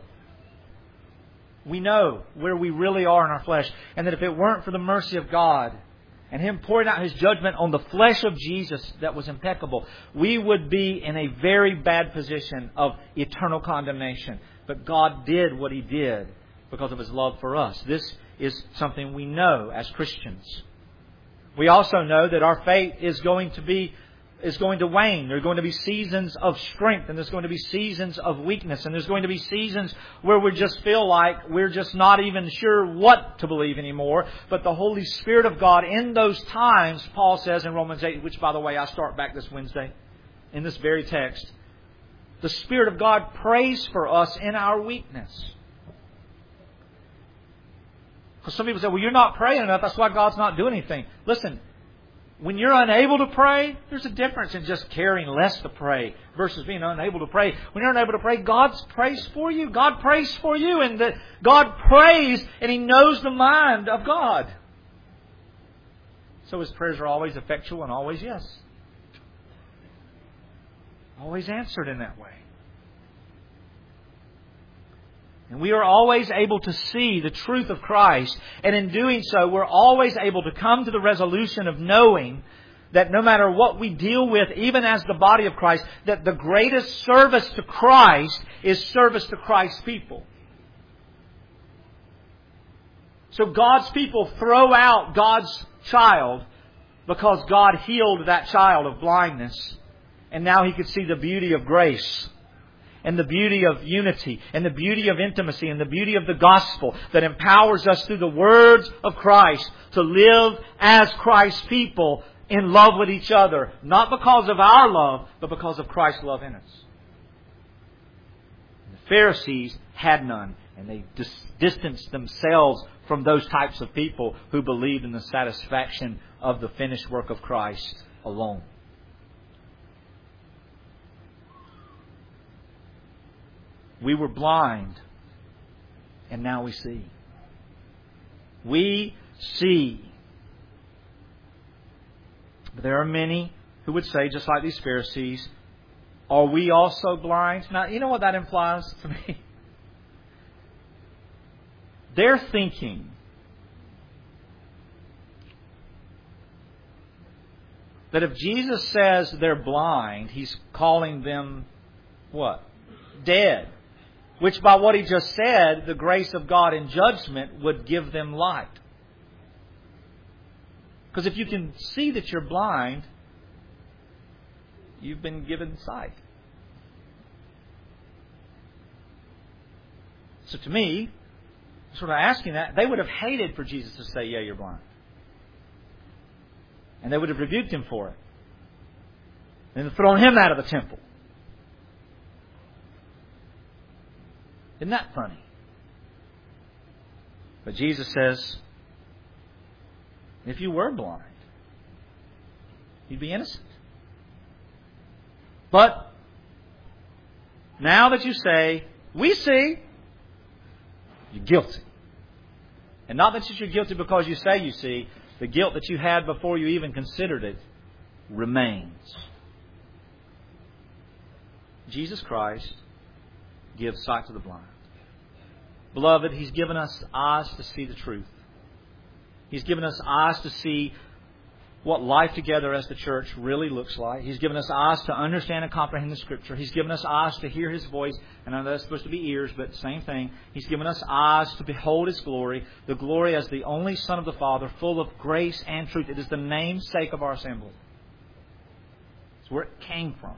where we really are in our flesh. And that if it weren't for the mercy of God and Him pouring out His judgment on the flesh of Jesus that was impeccable, we would be in a very bad position of eternal condemnation. But God did what He did because of His love for us. This is something we know as Christians. We also know that our faith is going to wane. There are going to be seasons of strength, and there's going to be seasons of weakness, and there's going to be seasons where we just feel like we're just not even sure what to believe anymore. But the Holy Spirit of God in those times, Paul says in Romans 8, which by the way I start back this Wednesday, in this very text, the Spirit of God prays for us in our weakness. Because some people say, well, you're not praying enough, that's why God's not doing anything. Listen, when you're unable to pray, there's a difference in just caring less to pray versus being unable to pray. When you're unable to pray, God prays for you. God prays for you. And God prays and He knows the mind of God. So His prayers are always effectual and always yes. Always answered in that way. And we are always able to see the truth of Christ. And in doing so, we're always able to come to the resolution of knowing that no matter what we deal with, even as the body of Christ, that the greatest service to Christ is service to Christ's people. So God's people throw out God's child because God healed that child of blindness. And now he could see the beauty of grace. And the beauty of unity, and the beauty of intimacy, and the beauty of the gospel that empowers us through the words of Christ to live as Christ's people in love with each other. Not because of our love, but because of Christ's love in us. The Pharisees had none, and they distanced themselves from those types of people who believed in the satisfaction of the finished work of Christ alone. We were blind, and now we see. We see. But there are many who would say, just like these Pharisees, are we also blind? Now, you know what that implies to me? They're thinking that if Jesus says they're blind, He's calling them what? Dead. Which by what He just said, the grace of God in judgment would give them light. Because if you can see that you're blind, you've been given sight. So to me, sort of asking that, they would have hated for Jesus to say, yeah, you're blind. And they would have rebuked Him for it. And thrown Him out of the temple. Isn't that funny? But Jesus says, if you were blind, you'd be innocent. But now that you say, we see, you're guilty. And not that you're guilty because you say you see, the guilt that you had before you even considered it remains. Jesus Christ gives sight to the blind. Beloved, He's given us eyes to see the truth. He's given us eyes to see what life together as the church really looks like. He's given us eyes to understand and comprehend the Scripture. He's given us eyes to hear His voice. And I know that's supposed to be ears, but same thing. He's given us eyes to behold His glory. The glory as the only Son of the Father, full of grace and truth. It is the namesake of our assembly. It's where it came from.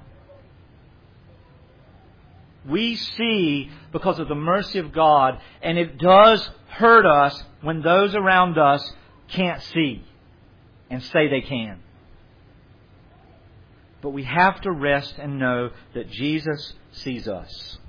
We see because of the mercy of God, and it does hurt us when those around us can't see and say they can. But we have to rest and know that Jesus sees us.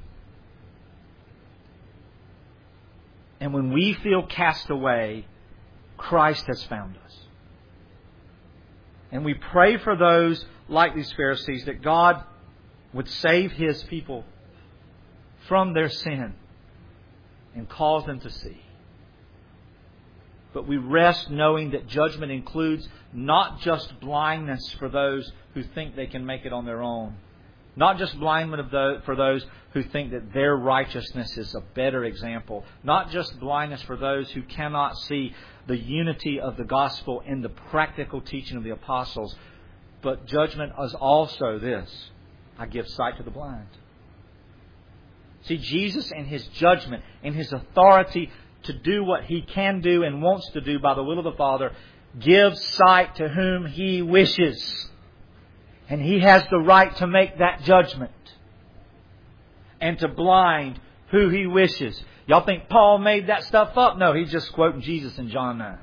And when we feel cast away, Christ has found us. And we pray for those like these Pharisees that God would save His people from their sin and cause them to see. But we rest knowing that judgment includes not just blindness for those who think they can make it on their own. Not just blindness for those who think that their righteousness is a better example. Not just blindness for those who cannot see the unity of the gospel in the practical teaching of the apostles. But judgment is also this: I give sight to the blind. See, Jesus in His judgment, in His authority to do what He can do and wants to do by the will of the Father, gives sight to whom He wishes. And He has the right to make that judgment. And to blind who He wishes. Y'all think Paul made that stuff up? No, he's just quoting Jesus in John 9.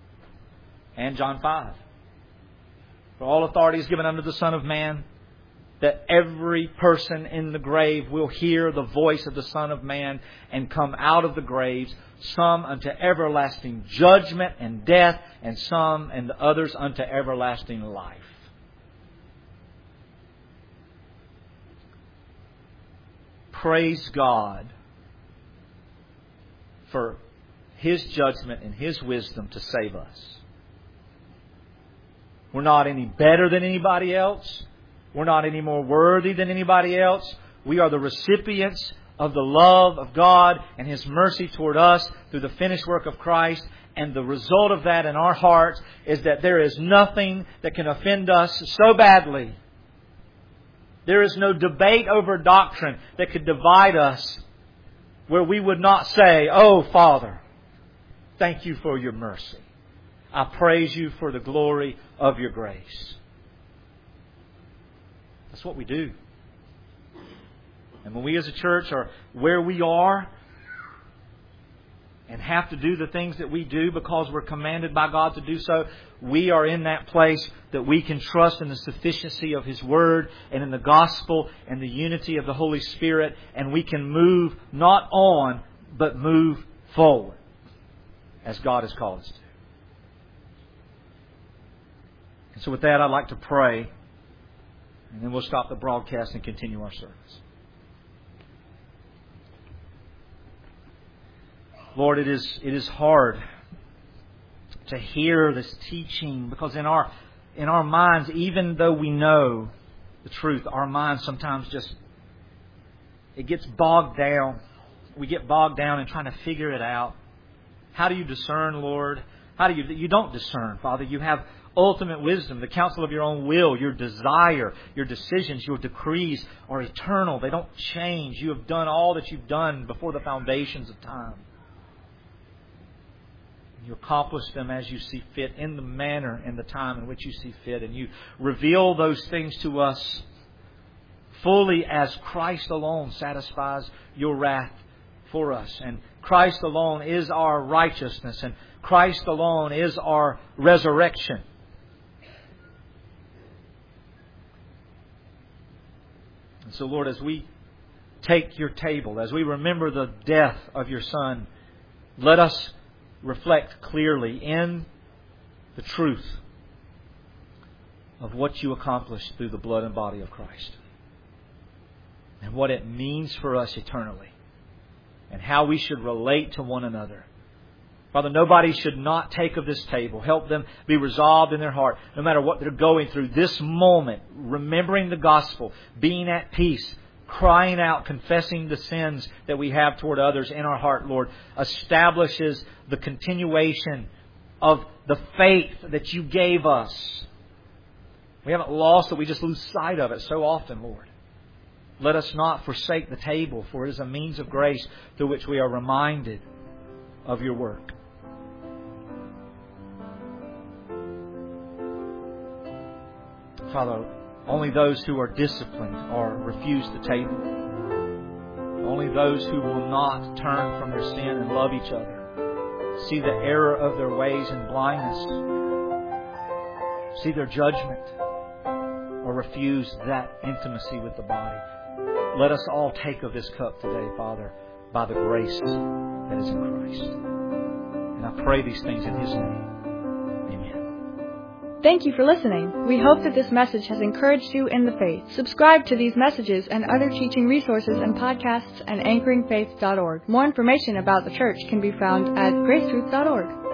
And John 5. For all authority is given unto the Son of Man. that every person in the grave will hear the voice of the Son of Man and come out of the graves, some unto everlasting judgment and death, and some and others unto everlasting life. Praise God for His judgment and His wisdom to save us. We're not any better than anybody else. We're not any more worthy than anybody else. We are the recipients of the love of God and His mercy toward us through the finished work of Christ. And the result of that in our hearts is that there is nothing that can offend us so badly. There is no debate over doctrine that could divide us where we would not say, "Oh, Father, thank you for your mercy. I praise you for the glory of your grace." That's what we do. And when we as a church are where we are and have to do the things that we do because we're commanded by God to do so, we are in that place that we can trust in the sufficiency of His Word and in the gospel and the unity of the Holy Spirit, and we can move not on, but move forward as God has called us to. And so with that, I'd like to pray, and then we'll stop the broadcast and continue our service. Lord, it is hard to hear this teaching because in our minds, even though we know the truth, our minds sometimes it gets bogged down. We get bogged down in trying to figure it out. How do you discern, Lord? You don't discern, Father. You have ultimate wisdom, the counsel of your own will, your desire, your decisions, your decrees are eternal. They don't change. You have done all that you've done before the foundations of time. You accomplish them as you see fit, in the manner and the time in which you see fit. And you reveal those things to us fully as Christ alone satisfies your wrath for us. And Christ alone is our righteousness. And Christ alone is our resurrection. And so, Lord, as we take your table, as we remember the death of your Son, let us reflect clearly in the truth of what you accomplished through the blood and body of Christ, and what it means for us eternally, and how we should relate to one another. Father, nobody should not take of this table. Help them be resolved in their heart, no matter what they're going through this moment, remembering the gospel, being at peace, crying out, confessing the sins that we have toward others in our heart, Lord, establishes the continuation of the faith that you gave us. We haven't lost it. We just lose sight of it so often, Lord. Let us not forsake the table, for it is a means of grace through which we are reminded of your work. Father, only those who are disciplined or refuse the table. Only those who will not turn from their sin and love each other, see the error of their ways and blindness, see their judgment, or refuse that intimacy with the body. Let us all take of this cup today, Father, by the grace that is in Christ. And I pray these things in His name. Thank you for listening. We hope that this message has encouraged you in the faith. Subscribe to these messages and other teaching resources and podcasts at anchoringfaith.org. More information about the church can be found at gracetruth.org.